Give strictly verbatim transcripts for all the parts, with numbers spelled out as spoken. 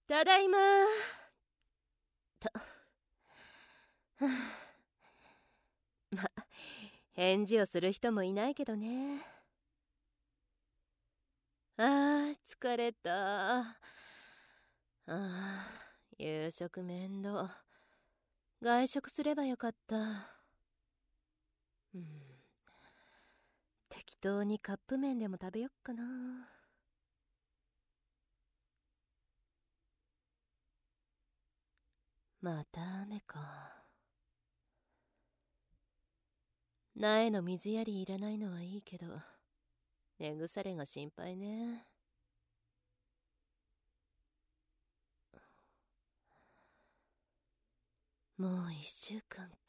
ただいまと。ま、返事をする人もいないけどね。あー疲れた。あー夕食面倒。外食すればよかった。うん、適当にカップ麺でも食べよっかな。また雨か。苗の水やりいらないのはいいけど、根腐れが心配ね。もう一週間か。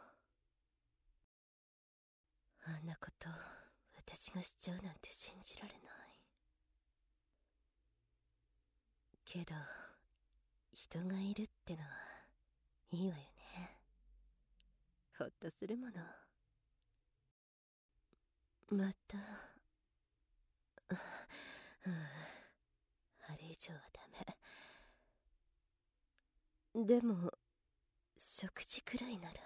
あんなこと私がしちゃうなんて信じられない。けど人がいるってのはいいわよね。ほっとするもの。またあれ以上はダメ。でも食事くらいなら。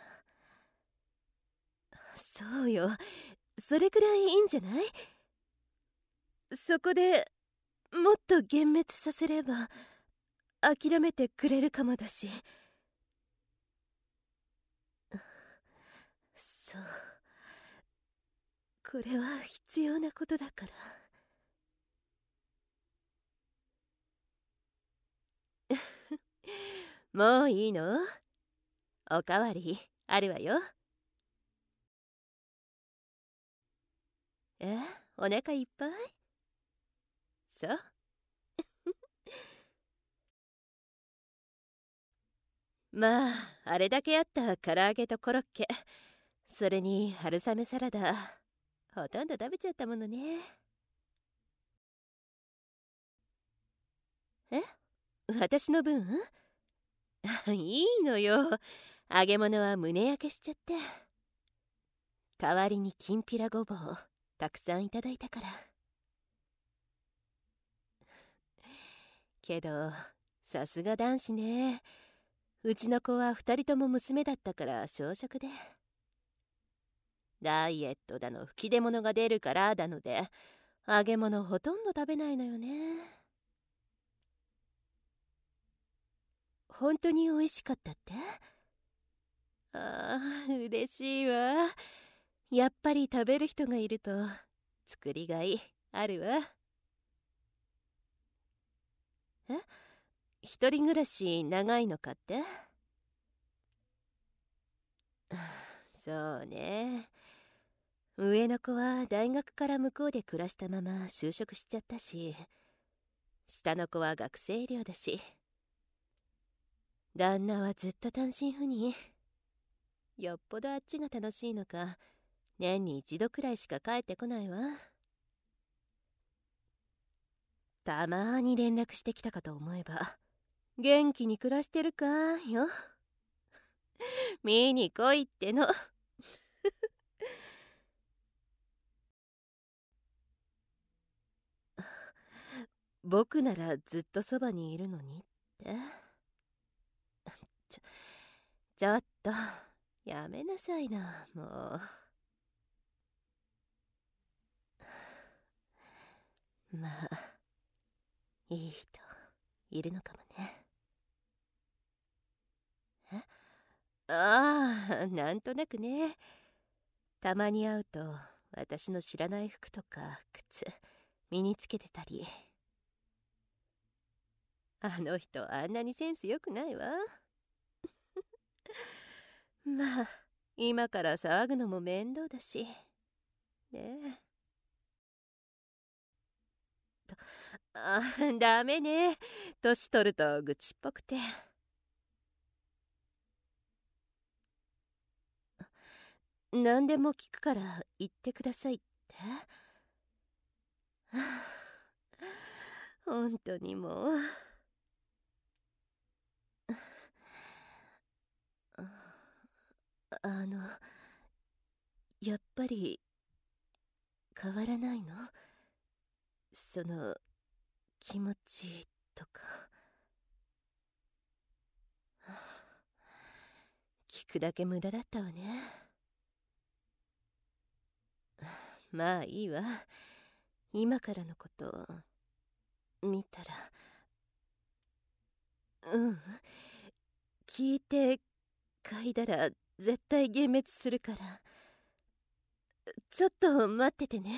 そうよ、それくらいいいんじゃない？そこでもっと幻滅させれば諦めてくれるかもだし。そう、これは必要なことだから。もういいの？おかわりあるわよ。え、お腹いっぱい？そう。まああれだけあった唐揚げとコロッケ、それに春雨サラダ、ほとんど食べちゃったものね。え、私の分？いいのよ、揚げ物は胸焼けしちゃって。代わりにきんぴらごぼうたくさんいただいたから。けどさすが男子ね。うちの子はふたりとも娘だったから小食で、ダイエットだの吹き出物が出るからだので揚げ物ほとんど食べないのよね。本当に美味しかったって？ああ、嬉しいわ。やっぱり食べる人がいると作りがいあるわ。え、一人暮らし長いのかって？そうね、上の子は大学から向こうで暮らしたまま就職しちゃったし、下の子は学生寮だし、旦那はずっと単身赴任。よっぽどあっちが楽しいのか年に一度くらいしか帰ってこないわ。たまーに連絡してきたかと思えば元気に暮らしてるかよ。見に来いっての。僕ならずっとそばにいるのにって。ちょちょっとやめなさいな、もう。まあいい人いるのかもね。え、ああ、なんとなくね。たまに会うと私の知らない服とか靴身につけてたり。あの人あんなにセンス良くないわ。まあ今から騒ぐのも面倒だしね。とあ、ダメね、年取ると愚痴っぽくて。何でも聞くから言ってくださいって。本当にもう。あのやっぱり変わらないの？その気持ちとか。 聞くだけ無駄だったわね。まあいいわ。今からのこと見たら、うん聞いて嗅いだら絶対幻滅するから、ちょっと待っててね。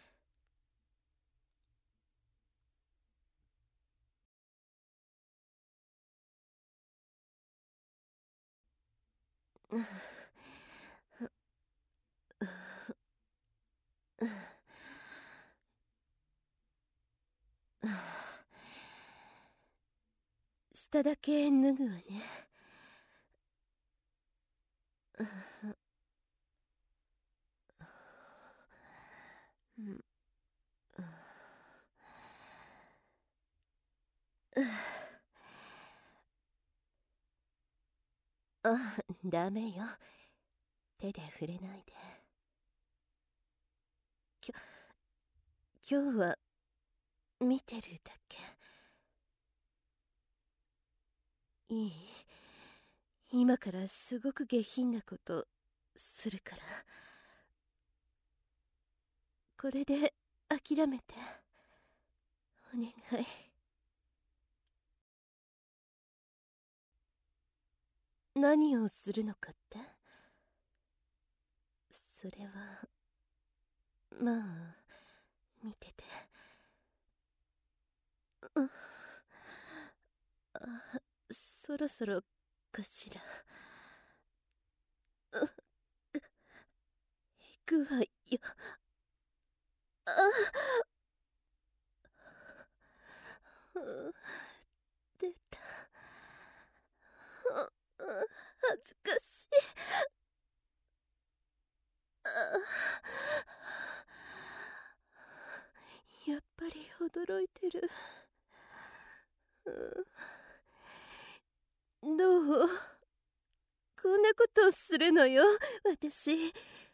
下だけ脱ぐわね。あ、ダメよ。手で触れないで。きょ今日は見てるだけ。いい？今からすごく下品なことするから、これで諦めてお願い。何をするのかって？それはまあ見てて。あ、そろそろかしら。行くわよ。あ出た。恥ずかしい。やっぱり驚いてる。どう？こんなことをするのよ、私。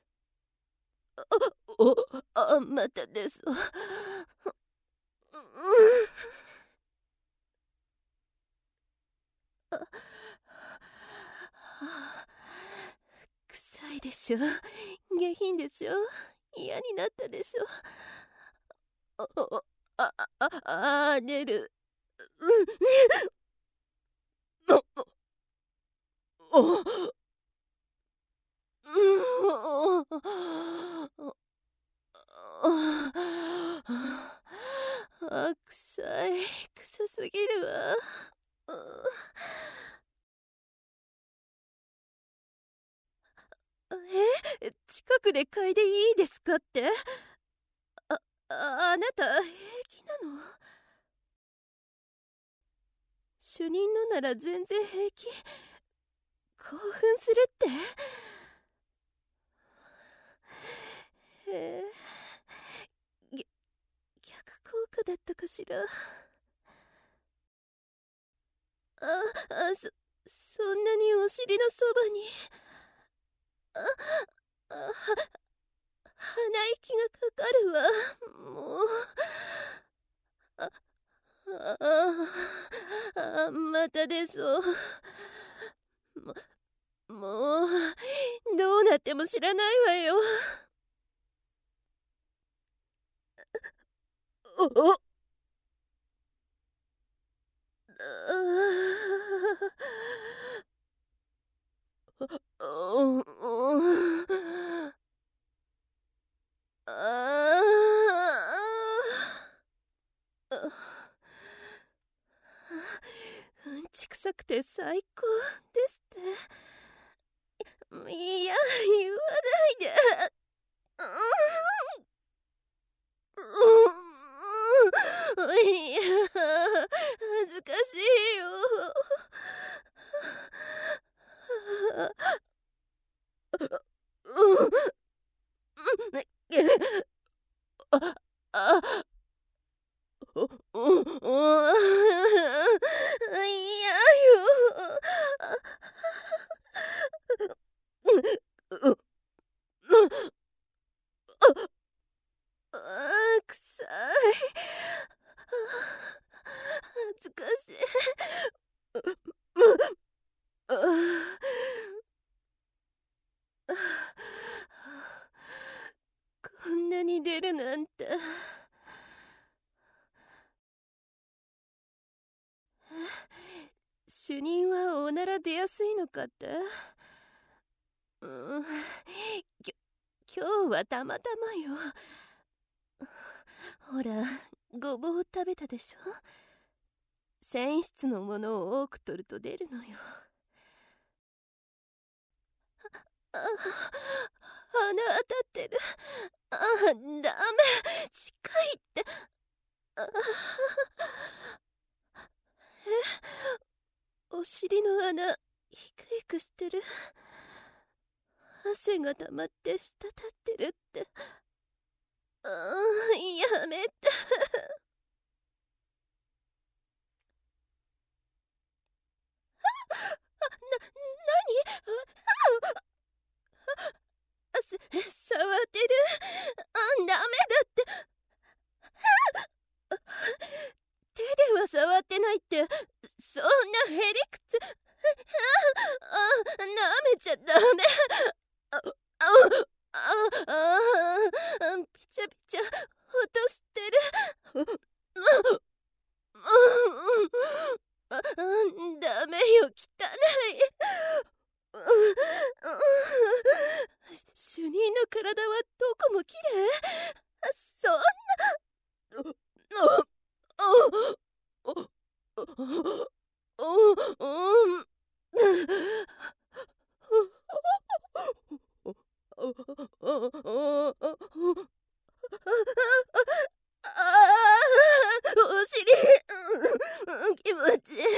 お、あ、またです。臭いでしょ。下品でしょ。嫌になったでしょ。あ、あ、あ、あ、出る。うん。お、あ、臭い。臭すぎるわ。え、近くで嗅いでいいですかって？あ、あなた平気なの？主任のなら全然平気。興奮するって？へえ、ぎ逆効果だったかしら。あ、あ、そ、そんなにお尻のそばに。あ、あ、は、鼻息がかかるわ。もう。あ、あ、あ、またです。も、もう、どうなっても知らないわよ。お、お、お、お、ああ、うんちくさくて最高ですって。いや、言わないで。うん、いや、恥ずかしいよ。うん、あ、あ、お、お、お、嫌よ。う、う、あ、臭い。恥ずかしい。あ、 主任はおなら出やすいのかって。うん、き今日はたまたまよ。ほら、ごぼう食べたでしょ。繊維質のものを多く取ると出るのよ。あ、鼻当たってる。あ、ダメ、近いって。あ、え、お尻の穴ヒクヒクしてる。汗が溜まって滴ってるって。あ、やめて。あ、な、なに？あ、す、触ってる。あ、ダメだって。手では触ってないって。そんなへりくつ。あ、舐めちゃダメ。あ、あ、あ、あ、ピチャピチャ落としてる。あ、ダメよ、汚い。主任の体はどこもきれい。そんな。お尻、気持ちいい。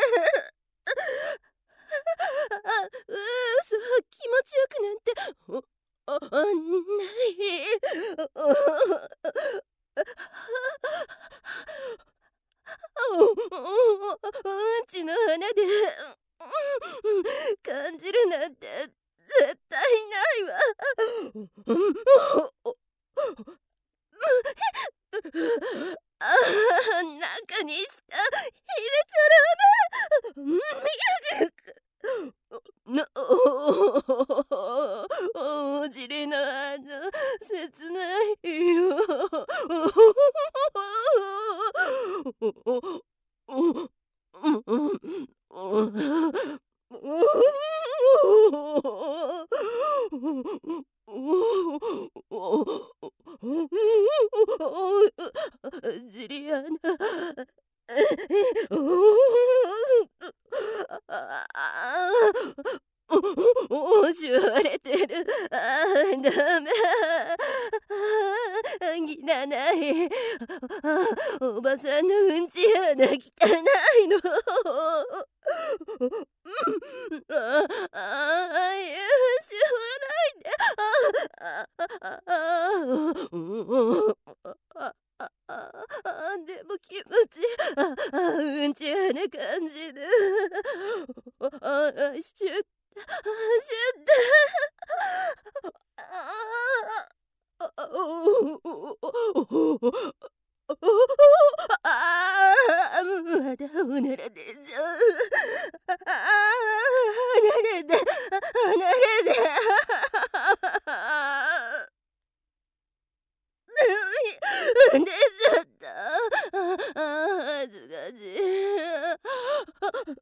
あ、うそ、気持ちよくなんて、あ、ない。うんちの穴で感じるなんて絶対ないわ。あ、中に舌入れちゃダメ。な、お尻の穴切ないよ。ジリアナ。おしわれてる。あ、ダメ。汚い。おばさんのうんち穴汚いの。ああ、許しないで。ああああ、でも気持ちいい。ああ、うんち穴感じる。ああ、シュッ、シュッ。ああ、ああ、まだおならでしょ。ああ、離れて、離れて。出ちゃった。ああ、恥ずかしい。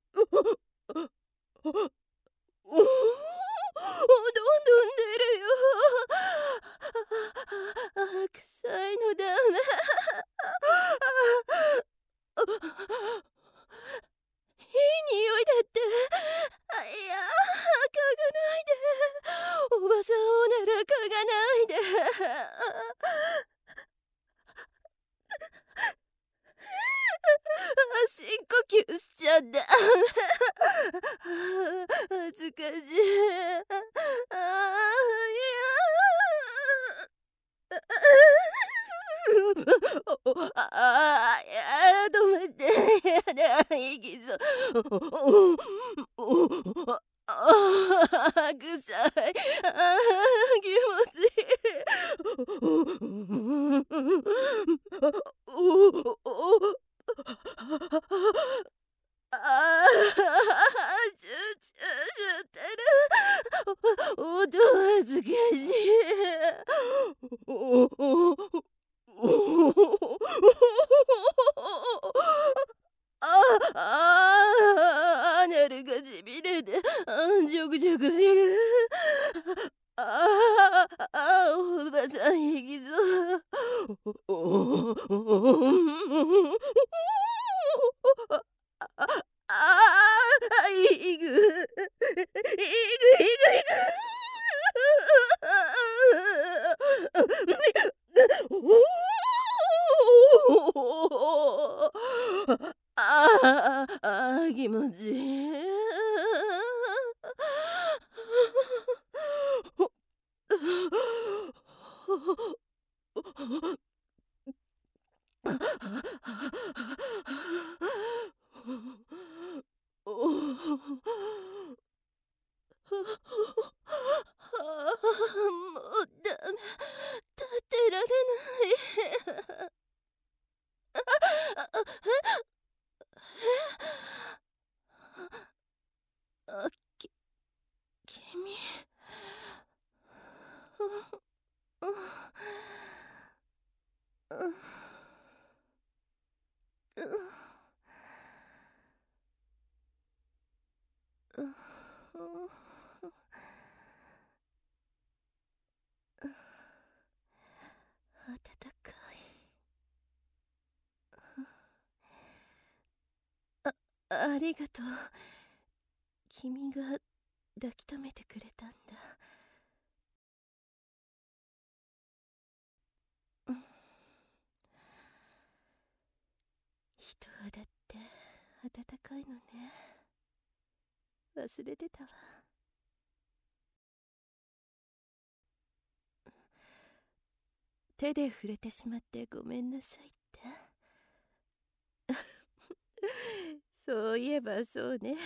どんどん出るよ。臭いのダメ。いい匂いだって。あ、いや、嗅がないで。おばさんおなら嗅がないで。深呼吸しちゃった。恥ずかしい。ああ、いや。ああ、いや、止めて。やだ、息そう。ああ、臭い。ああ、気持ちいい。ああ、チューチューしてる。音恥ずかしい。ああ。 ああ、いぐ、いぐいぐいぐ。ああ、気持ちいい。もうダメ、立てられない。あ、き、君。暖かい。あ、ありがとう。君が抱き留めてくれたんだ。人はだって暖かいのね。忘れてたわ。手で触れてしまってごめんなさいって。そういえばそうね。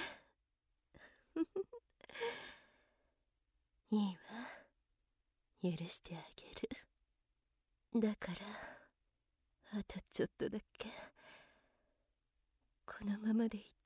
いいわ、許してあげる。だからあとちょっとだけこのままでいて。